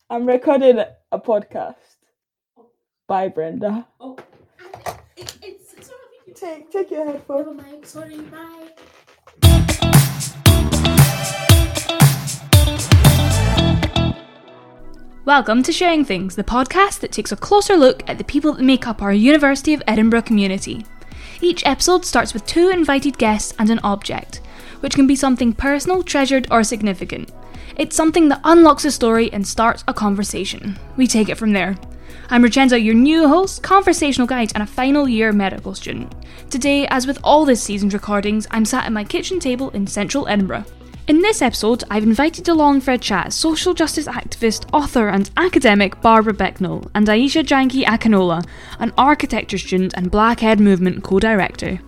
I'm recording a podcast. Bye, Brenda. Oh, it's Take your headphones. Never mind. Sorry. Bye. Welcome to Sharing Things, the podcast that takes a closer look at the people that make up our University of Edinburgh community. Each episode starts with 2 invited guests and an object, which can be something personal, treasured, or significant. It's something that unlocks a story and starts a conversation. We take it from there. I'm Rachenza, your new host, conversational guide, and a final year medical student. Today, as with all this season's recordings, I'm sat at my kitchen table in central Edinburgh. In this episode, I've invited along for a chat social justice activist, author and academic Barbara Becknell and Aisha Janki Akinola, an architecture student and Blackhead Movement co-director.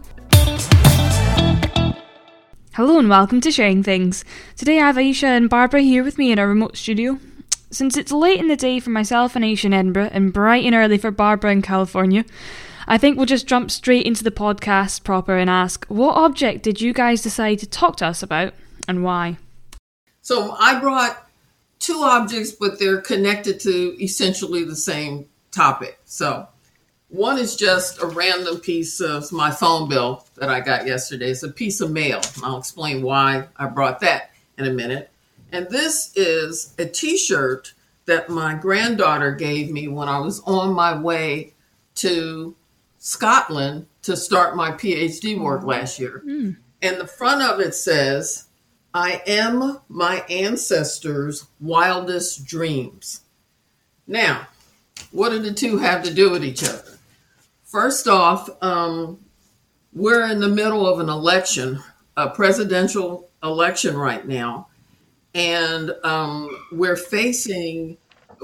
Hello and welcome to Sharing Things. Today I have Aisha and Barbara here with me in our remote studio. Since it's late in the day for myself and Aisha in Edinburgh and bright and early for Barbara in California, I think we'll just jump straight into the podcast proper and ask, what object did you guys decide to talk to us about and why? So I brought 2 objects, but they're connected to essentially the same topic. So one is just a random piece of my phone bill that I got yesterday. It's a piece of mail. I'll explain why I brought that in a minute. And this is a t-shirt that my granddaughter gave me when I was on my way to Scotland to start my PhD work last year. And the front of it says, "I am my ancestors' wildest dreams." Now, what do the 2 have to do with each other? First off, we're in the middle of an election, a presidential election right now, and we're facing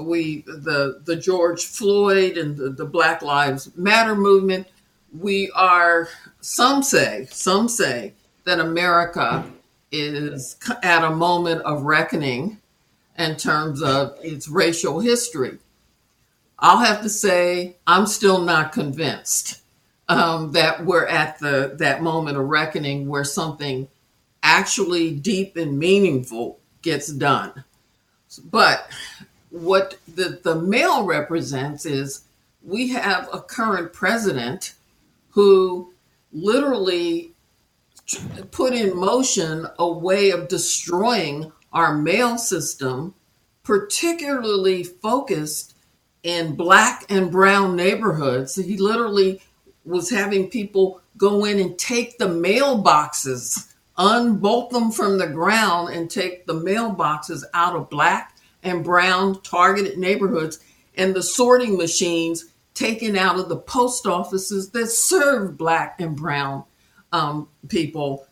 the George Floyd and the Black Lives Matter movement. We are, some say that America is at a moment of reckoning in terms of its racial history. I'll have to say I'm still not convinced that we're at that moment of reckoning where something actually deep and meaningful gets done. But what the mail represents is we have a current president who literally put in motion a way of destroying our mail system, particularly focused in Black and brown neighborhoods. He literally was having people go in and take the mailboxes, unbolt them from the ground and take the mailboxes out of Black and brown targeted neighborhoods, and the sorting machines taken out of the post offices that serve Black and brown people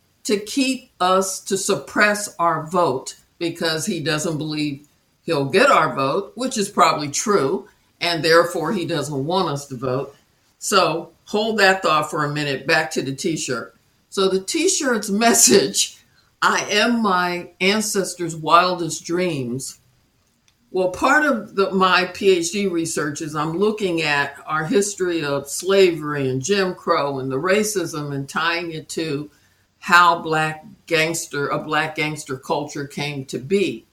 to suppress our vote because he doesn't believe he'll get our vote, which is probably true, and therefore he doesn't want us to vote. So hold that thought for a minute, back to the t-shirt. So the t-shirt's message, "I am my ancestors' wildest dreams." Well, part of my PhD research is I'm looking at our history of slavery and Jim Crow and the racism and tying it to how a black gangster culture came to be.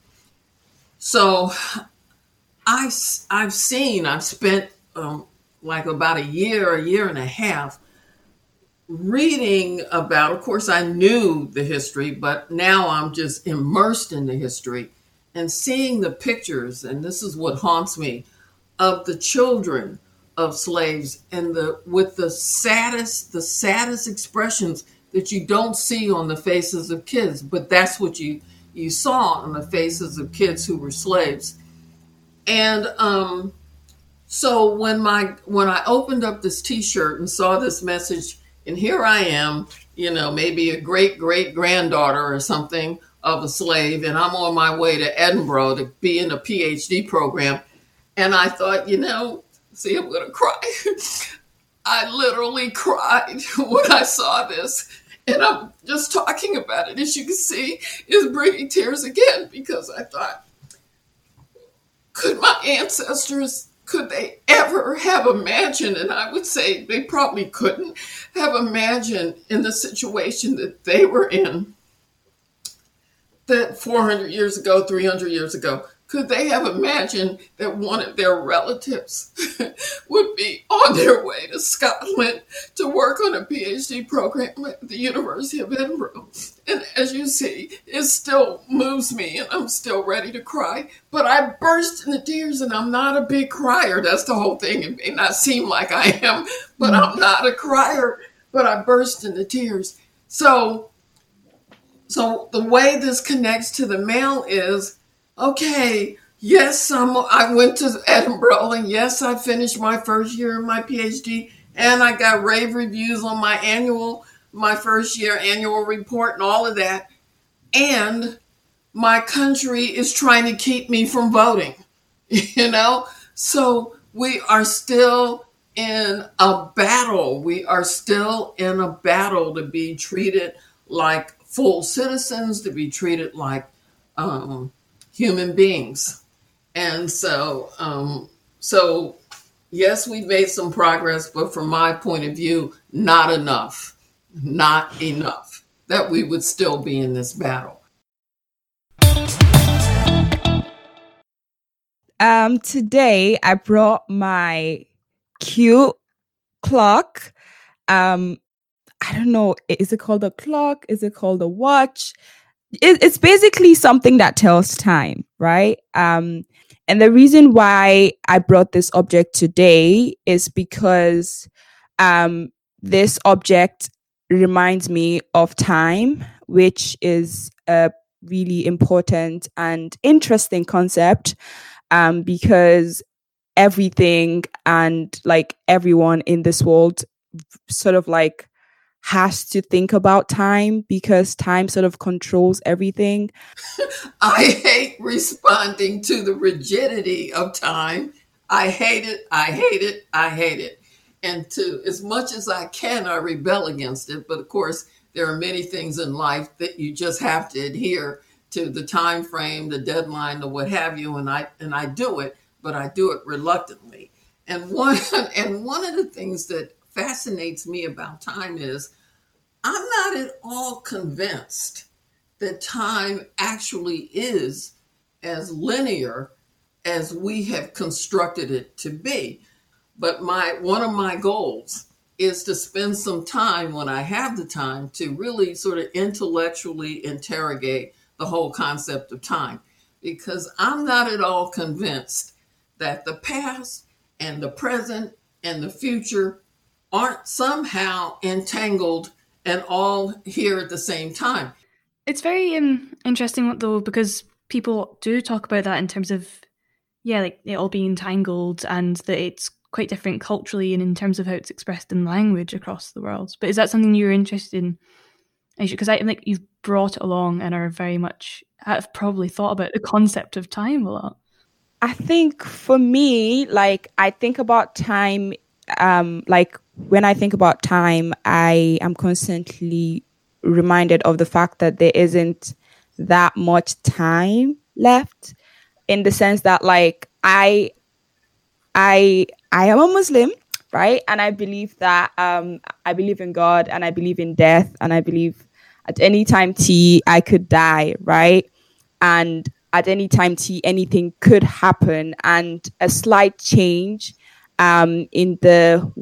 So I've spent like about a year and a half reading about, of course I knew the history, but now I'm just immersed in the history and seeing the pictures, and this is what haunts me, of the children of slaves and with the saddest expressions that you don't see on the faces of kids, but that's what you saw on the faces of kids who were slaves. And so when I opened up this t-shirt and saw this message, and here I am, maybe a great granddaughter or something of a slave, and I'm on my way to Edinburgh to be in a PhD program. And I thought, see, I'm going to cry. I literally cried when I saw this. And I'm just talking about it, as you can see, is bringing tears again, because I thought, could my ancestors, could they ever have imagined, and I would say they probably couldn't have imagined in the situation that they were in, that 400 years ago, 300 years ago, Could they have imagined that one of their relatives would be on their way to Scotland to work on a PhD program at the University of Edinburgh? And as you see, it still moves me and I'm still ready to cry. But I burst into tears and I'm not a big crier. That's the whole thing. It may not seem like I am, but I'm not a crier. But I burst into tears. So the way this connects to the mail is, okay, yes, I went to Edinburgh, and yes, I finished my first year of my PhD, and I got rave reviews on my first year annual report and all of that. And my country is trying to keep me from voting, So we are still in a battle. We are still in a battle to be treated like full citizens, to be treated like human beings. And so yes, we've made some progress, but from my point of view, not enough that we would still be in this battle. Today I brought my cute clock. I don't know, is it called a clock? Is it called a watch? It's basically something that tells time, right? And the reason why I brought this object today is because this object reminds me of time, which is a really important and interesting concept, because everything and like everyone in this world sort of like has to think about time because time sort of controls everything. I hate responding to the rigidity of time. I hate it. I hate it. I hate it. And as much as I can, I rebel against it. But of course, there are many things in life that you just have to adhere to, the time frame, the deadline, the what have you. And I do it, but I do it reluctantly. And one of the things that fascinates me about time is I'm not at all convinced that time actually is as linear as we have constructed it to be. But one of my goals is to spend some time when I have the time to really sort of intellectually interrogate the whole concept of time, because I'm not at all convinced that the past and the present and the future aren't somehow entangled and all here at the same time. It's very interesting though, because people do talk about that in terms of, like it all being entangled, and that it's quite different culturally and in terms of how it's expressed in language across the world. But is that something you're interested in? Because I think you've brought it along and are very much, have probably thought about the concept of time a lot. I think for me, like I think about time, like when I think about time, I am constantly reminded of the fact that there isn't that much time left, in the sense that like I am a Muslim, right? And I believe that I believe in God, and I believe in death, and I believe at any time I could die, right? And at any time anything could happen, and a slight change in the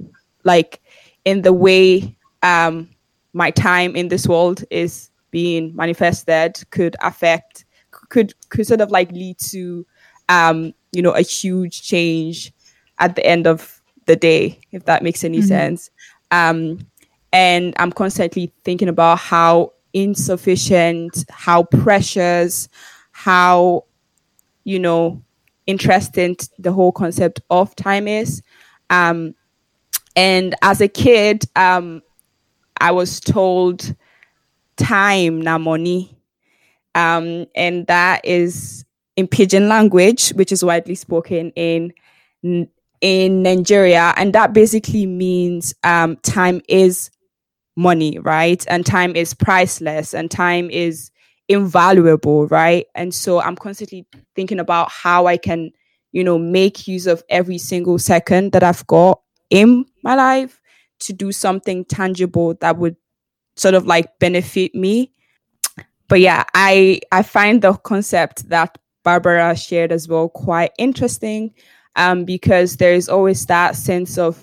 way my time in this world is being manifested could sort of like lead to a huge change at the end of the day, if that makes any sense. And I'm constantly thinking about how insufficient, how precious, how interesting the whole concept of time is. And as a kid, I was told time na money. And that is in Pidgin language, which is widely spoken in Nigeria. And that basically means time is money, right? And time is priceless, and time is invaluable, right? And so I'm constantly thinking about how I can, make use of every single second that I've got in my life to do something tangible that would sort of like benefit me. But yeah, I find the concept that Barbara shared as well quite interesting, because there is always that sense of,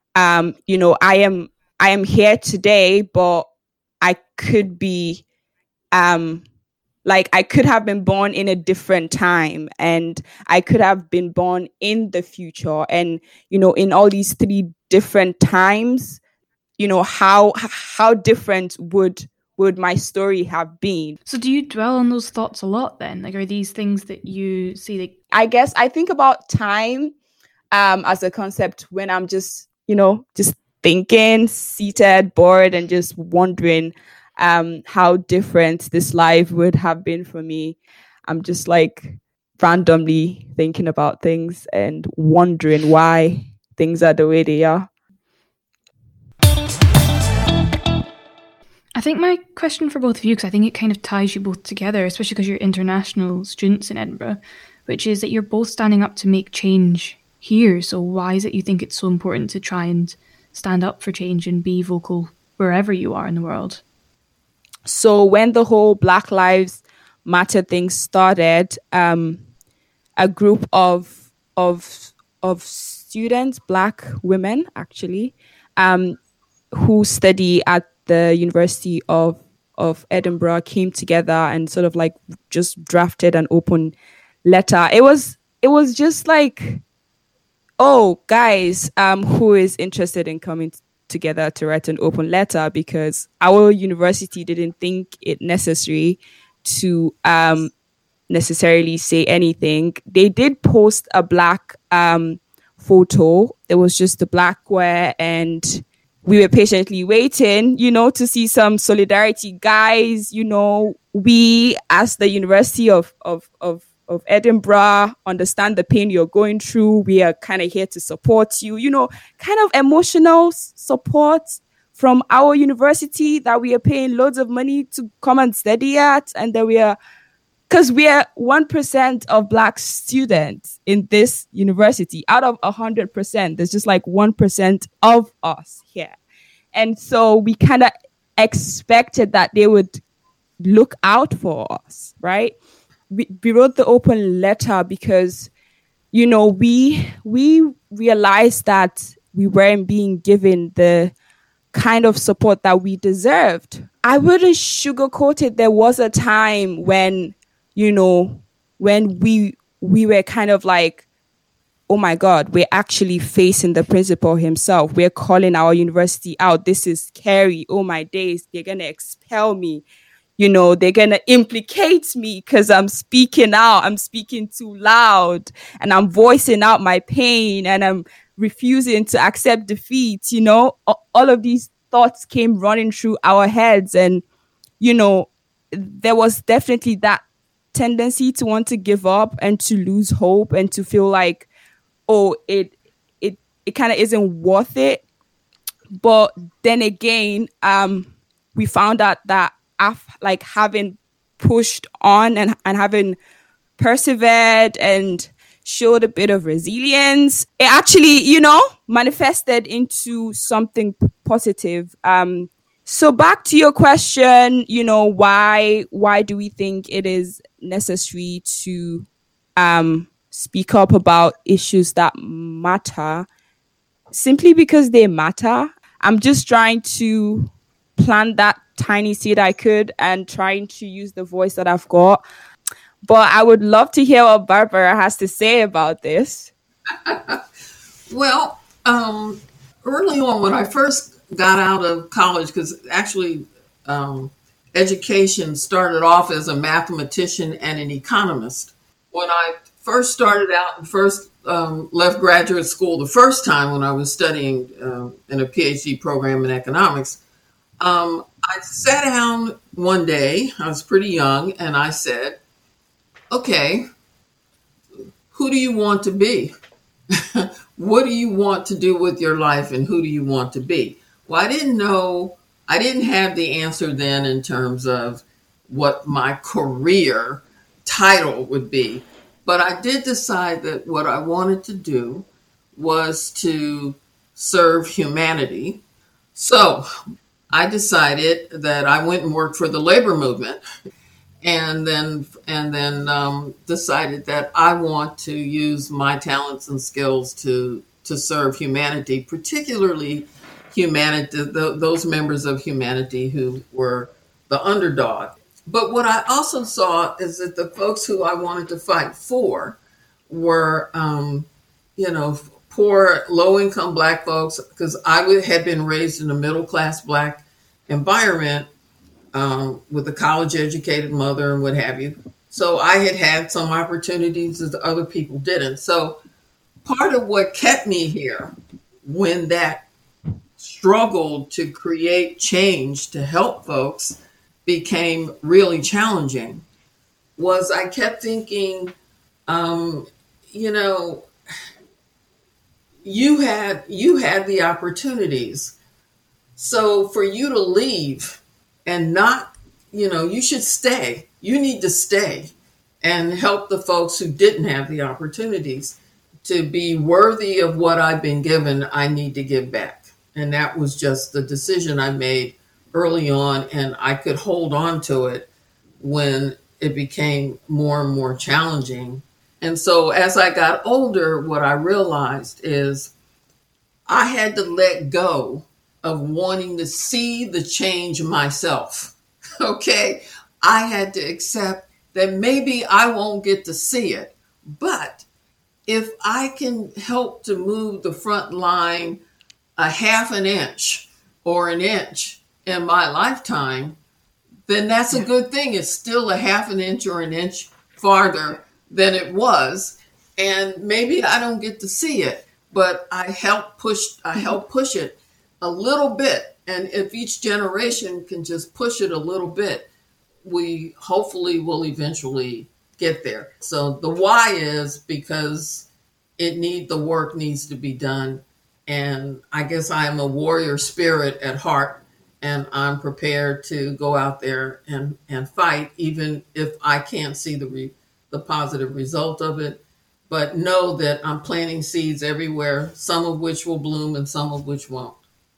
I am here today, but I could be, I could have been born in a different time, and I could have been born in the future. And, in all these three different times, how different would my story have been? So do you dwell on those thoughts a lot then? Like, are these things that you see? I guess I think about time as a concept when I'm just thinking, seated, bored, and just wondering how different this life would have been for me. I'm just randomly thinking about things and wondering why things are the way they are. I think my question for both of you, because I think it kind of ties you both together, especially because you're international students in Edinburgh, which is that you're both standing up to make change here. So why is it you think it's so important to try and stand up for change and be vocal wherever you are in the world? So when the whole Black Lives Matter thing started, a group of students, Black women actually, who study at the University of Edinburgh, came together and sort of just drafted an open letter. It was just oh, guys, who is interested in coming together to write an open letter, because our university didn't think it necessary to necessarily say anything. They did post a Black photo. It was just the Blackware, and we were patiently waiting, to see some solidarity. Guys, we as the University of Edinburgh understand the pain you're going through. We are kind of here to support you, kind of emotional support from our university that we are paying loads of money to come and study at. And then because we are 1% of Black students in this university out of 100%. There's just 1% of us here. And so we kind of expected that they would look out for us, right? We wrote the open letter because, we realized that we weren't being given the kind of support that we deserved. I wouldn't sugarcoat it. There was a time when, when we were kind of oh my God, we're actually facing the principal himself. We're calling our university out. This is scary. Oh my days, they're going to expel me. They're going to implicate me because I'm speaking out. I'm speaking too loud and I'm voicing out my pain and I'm refusing to accept defeat. All of these thoughts came running through our heads. And, there was definitely that tendency to want to give up and to lose hope and to feel it kind of isn't worth it. But then again, we found out that having pushed on and having persevered and showed a bit of resilience, it actually, manifested into something positive. So back to your question, why do we think it is necessary to speak up about issues that matter? Simply because they matter. I'm just trying to plant that tiny seed I could and trying to use the voice that I've got. But I would love to hear what Barbara has to say about this. Well, early on when I first got out of college, because actually education started off as a mathematician and an economist. When I first started out and first left graduate school the first time when I was studying in a PhD program in economics, I sat down one day, I was pretty young, and I said, okay, who do you want to be? What do you want to do with your life and who do you want to be? Well, I didn't have the answer then in terms of what my career title would be. But I did decide that what I wanted to do was to serve humanity. So I decided that I went and worked for the labor movement. and then decided that I want to use my talents and skills to serve humanity, particularly humanity, those members of humanity who were the underdog. But what I also saw is that the folks who I wanted to fight for were, poor, low-income Black folks, because had been raised in a middle-class Black environment with a college-educated mother and what have you. So I had some opportunities that other people didn't. So part of what kept me here when that struggle to create change to help folks became really challenging was I kept thinking, you had the opportunities. So for you to leave and not, you should stay. You need to stay and help the folks who didn't have the opportunities. To be worthy of what I've been given, I need to give back. And that was just the decision I made early on, and I could hold on to it when it became more and more challenging. And so as I got older, what I realized is I had to let go of wanting to see the change myself. Okay? I had to accept that maybe I won't get to see it, but if I can help to move the front line a half an inch or an inch in my lifetime, then that's a good thing. It's still a half an inch or an inch farther than it was. And maybe I don't get to see it, but I help push it a little bit. And if each generation can just push it a little bit, we hopefully will eventually get there. So the why is because the work needs to be done. And I guess I am a warrior spirit at heart, and I'm prepared to go out there and fight, even if I can't see the positive result of it. But know that I'm planting seeds everywhere, some of which will bloom and some of which won't.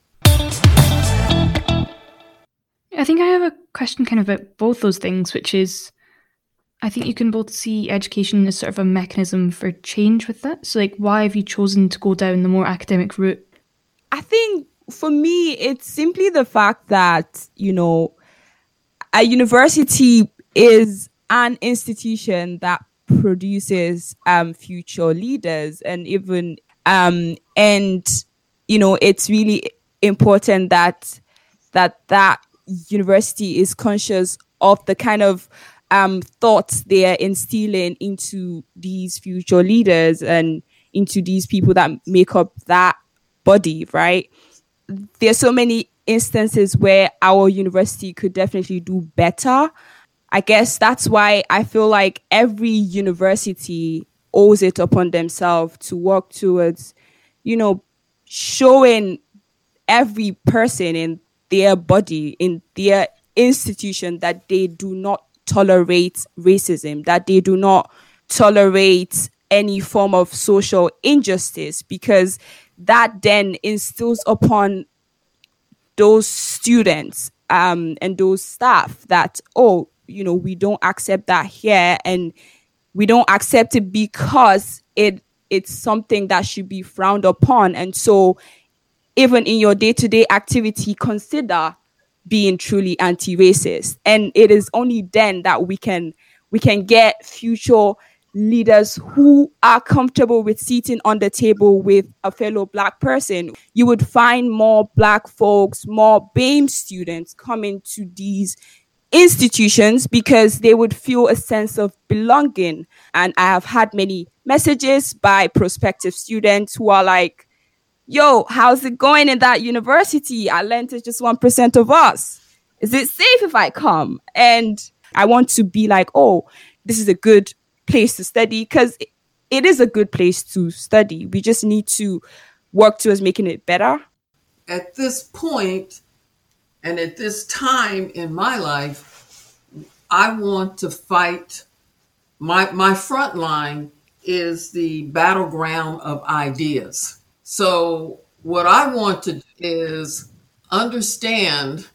I think I have a question kind of about both those things, which is, I think you can both see education as sort of a mechanism for change with that. So why have you chosen to go down the more academic route? I think for me, it's simply the fact that, a university is an institution that produces future leaders, and even it's really important that university is conscious of the kind of thoughts they are instilling into these future leaders and into these people that make up that body, right? There's so many instances where our university could definitely do better. I guess that's why I feel like every university owes it upon themselves to work towards, showing every person in their body, in their institution, that they do not tolerate racism, that they do not tolerate any form of social injustice, because that then instills upon those students and those staff that, we don't accept that here, and we don't accept it because it's something that should be frowned upon. And so even in your day-to-day activity, consider being truly anti-racist. And it is only then that we can get future leaders who are comfortable with sitting on the table with a fellow Black person. You would find more Black folks, more BAME students coming to these institutions because they would feel a sense of belonging. And I have had many messages by prospective students who are like, yo, how's it going in that university? Atlanta is just 1% of us. Is it safe if I come? And I want to be like, oh, this is a good place to study, because it is a good place to study. We just need to work towards making it better. At this point, and at this time in my life, I want to fight. My front line is the battleground of ideas. So what I want to do is understand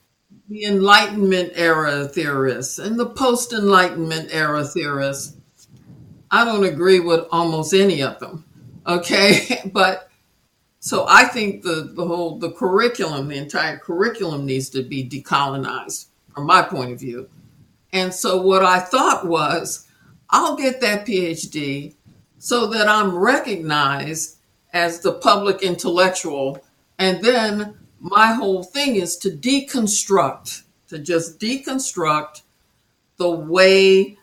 the Enlightenment era theorists and the post-Enlightenment era theorists. I don't agree with almost any of them. Okay, but so I think the curriculum, the entire curriculum needs to be decolonized from my point of view. And so what I thought was, I'll get that PhD so that I'm recognized as the public intellectual. And then my whole thing is to just deconstruct the way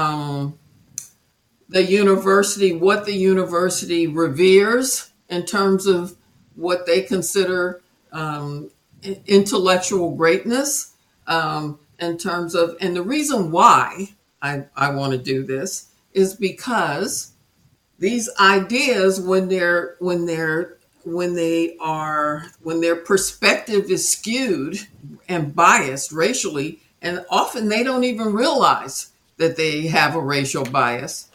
what the university reveres in terms of what they consider intellectual greatness, in terms of, and the reason why I want to do this is because these ideas, when their perspective is skewed and biased racially, and often they don't even realize that they have a racial bias,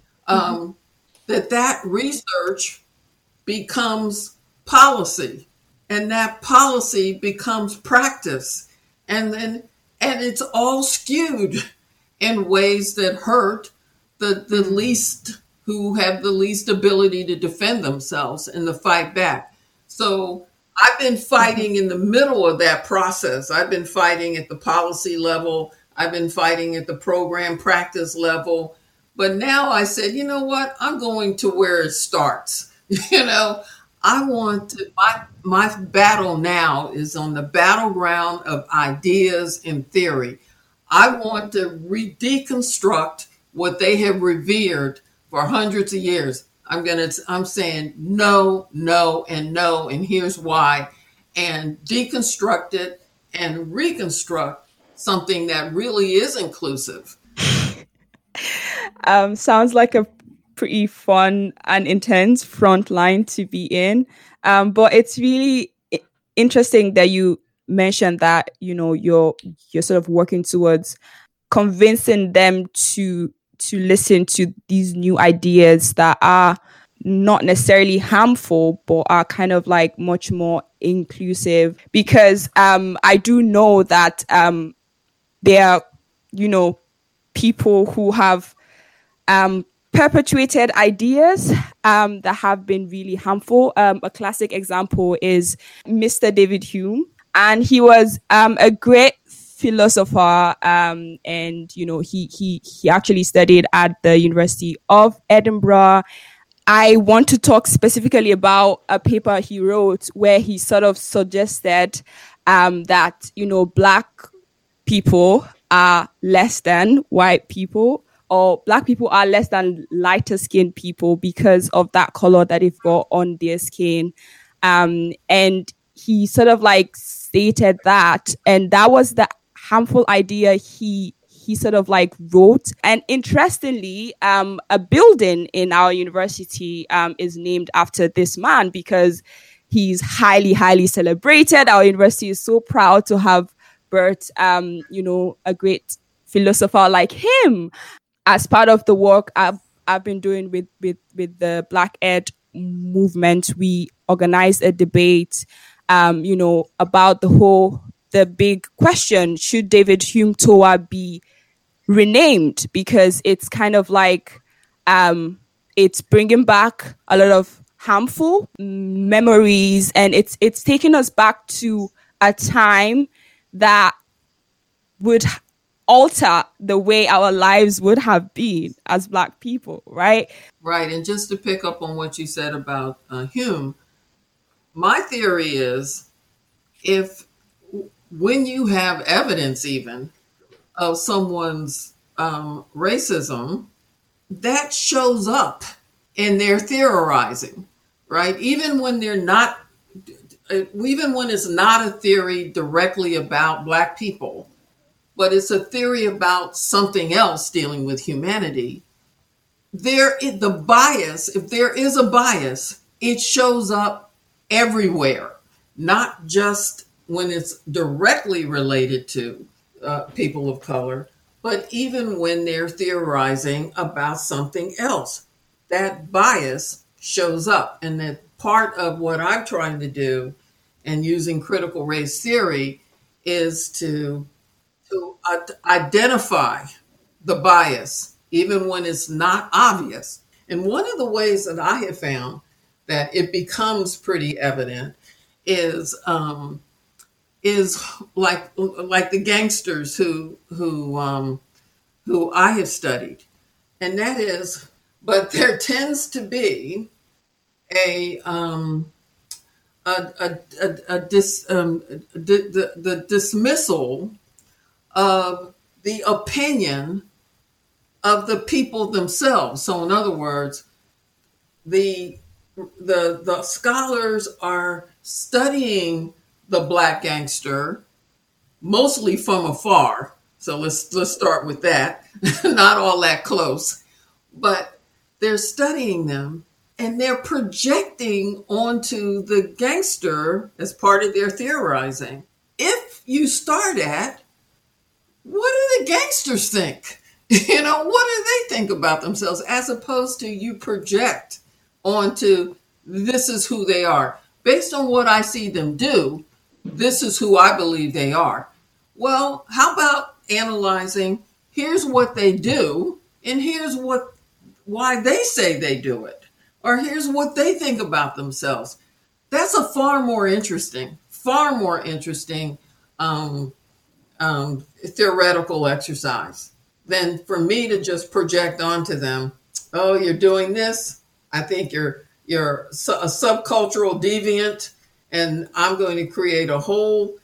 that research becomes policy, and that policy becomes practice, and it's all skewed in ways that hurt the least, who have the least ability to defend themselves and to fight back. So I've been fighting in the middle of that process. I've been fighting at the policy level. I've been fighting at the program practice level. But now I said, you know what? I'm going to where it starts. I want to, my battle now is on the battleground of ideas and theory. I want to deconstruct what they have revered for hundreds of years. I'm saying no, no, and no, and here's why, and deconstruct it and reconstruct something that really is inclusive. Sounds like a pretty fun and intense front line to be in. But it's really interesting that you mentioned that, you're sort of working towards convincing them to listen to these new ideas that are not necessarily harmful, but are kind of like much more inclusive. Because I do know that there are, people who have perpetuated ideas that have been really harmful. A classic example is Mr. David Hume, and he was a great philosopher, and he actually studied at the University of Edinburgh. I want to talk specifically about a paper he wrote where he sort of suggested that Black people are less than white people, or Black people are less than lighter skinned people because of that color that they've got on their skin. And he sort of like stated that, and that was the harmful idea he sort of like wrote. And interestingly, a building in our university is named after this man because he's highly, highly celebrated. Our university is so proud to have birthed, a great philosopher like him. As part of the work I've been doing with the Black Ed movement, we organized a debate, about the big question: should David Hume Tower be renamed? Because it's kind of like it's bringing back a lot of harmful memories, and it's taking us back to a time that would alter the way our lives would have been as Black people, right? Right. And just to pick up on what you said about Hume, my theory is when you have evidence even of someone's racism, that shows up in their theorizing, right? Even when it's not a theory directly about Black people, but it's a theory about something else dealing with humanity, if there is a bias, it shows up everywhere, not just when it's directly related to people of color, but even when they're theorizing about something else, that bias shows up. And that part of what I'm trying to do and using critical race theory is to identify the bias, even when it's not obvious. And one of the ways that I have found that it becomes pretty evident is like the gangsters who I have studied, and that is, but there tends to be the dismissal of the opinion of the people themselves. So, in other words, the scholars are studying the Black gangster mostly from afar. So let's start with that. Not all that close, but they're studying them and they're projecting onto the gangster as part of their theorizing. If you start at, what do the gangsters think? What do they think about themselves, as opposed to you project onto, this is who they are. Based on what I see them do, this is who I believe they are. Well, how about analyzing, here's what they do, and here's why they say they do it, or here's what they think about themselves. That's a far more interesting theoretical exercise than for me to just project onto them, oh, you're doing this, I think you're a subcultural deviant, and I'm going to create a whole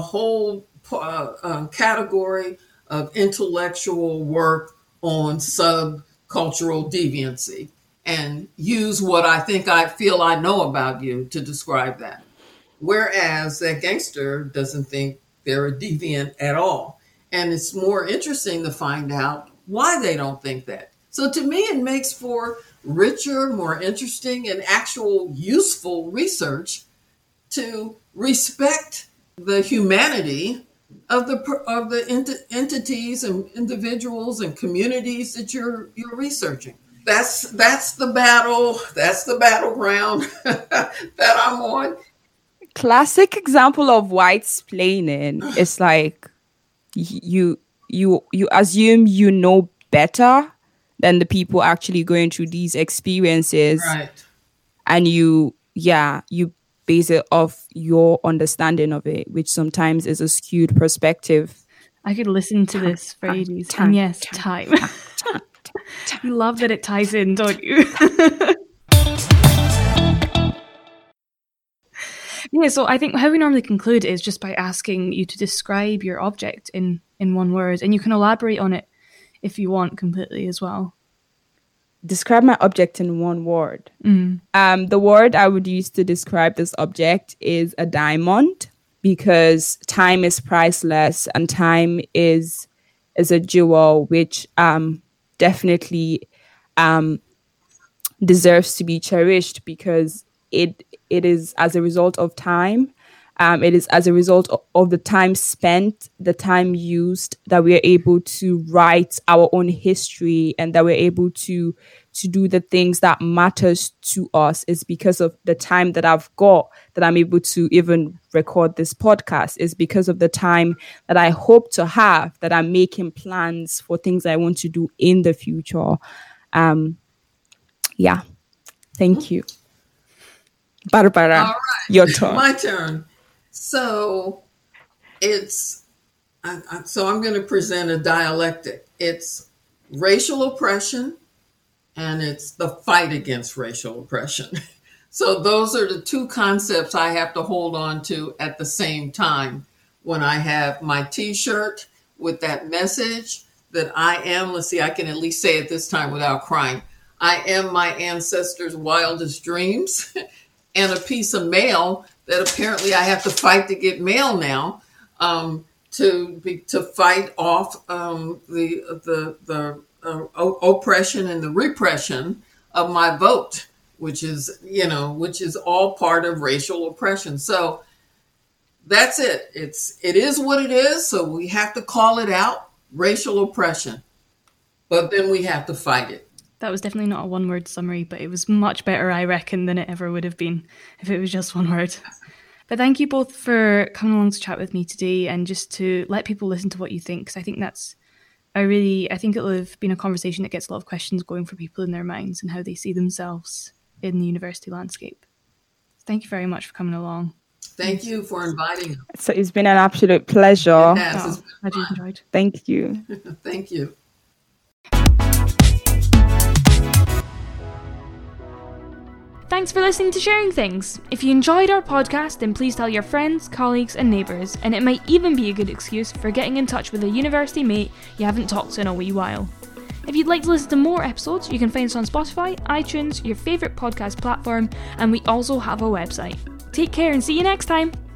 category of intellectual work on subcultural deviancy, and use what I feel I know about you to describe that. Whereas that gangster doesn't think they're a deviant at all. And it's more interesting to find out why they don't think that. So to me, it makes for richer, more interesting, and actual useful research to respect the humanity of the entities and individuals and communities that you're researching. That's the battle. That's the battleground that I'm on. Classic example of white-splaining. It's like you assume you know better than the people actually going through these experiences, right? And you base it off your understanding of it, which sometimes is a skewed perspective. I could listen to this for ages. And yes, time. You love that it ties in, don't you? Yeah, so I think how we normally conclude is just by asking you to describe your object in one word, and you can elaborate on it if you want completely as well. Describe my object in one word. The word I would use to describe this object is a diamond, because time is priceless and time is a jewel which definitely deserves to be cherished, because it is as a result of time. It is as a result of the time spent, the time used, that we are able to write our own history, and that we're able to do the things that matters to us. Is because of the time that I've got, that I'm able to even record this podcast. Is because of the time that I hope to have, that I'm making plans for things I want to do in the future. Thank you. Barbara, all right. Your turn. My turn. So I'm going to present a dialectic. It's racial oppression, and it's the fight against racial oppression. So those are the two concepts I have to hold on to at the same time when I have my T-shirt with that message that I am, let's see, I can at least say it this time without crying, I am my ancestors' wildest dreams, and a piece of mail that apparently I have to fight to get mail now, to fight off the oppression and the repression of my vote, which is all part of racial oppression. So that's it. It is what it is. So we have to call it out, racial oppression, but then we have to fight it. That was definitely not a one-word summary, but it was much better, I reckon, than it ever would have been if it was just one word. But thank you both for coming along to chat with me today and just to let people listen to what you think, because I think I think it'll have been a conversation that gets a lot of questions going for people in their minds and how they see themselves in the university landscape. Thank you very much for coming along. Thank you for inviting us. So it's been an absolute pleasure. It has. It's I do enjoyed. Thank you. Thank you. Thanks for listening to Sharing Things. If you enjoyed our podcast, then please tell your friends, colleagues and neighbours, and it might even be a good excuse for getting in touch with a university mate you haven't talked to in a wee while. If you'd like to listen to more episodes, you can find us on Spotify, iTunes, your favourite podcast platform, and we also have a website. Take care and see you next time!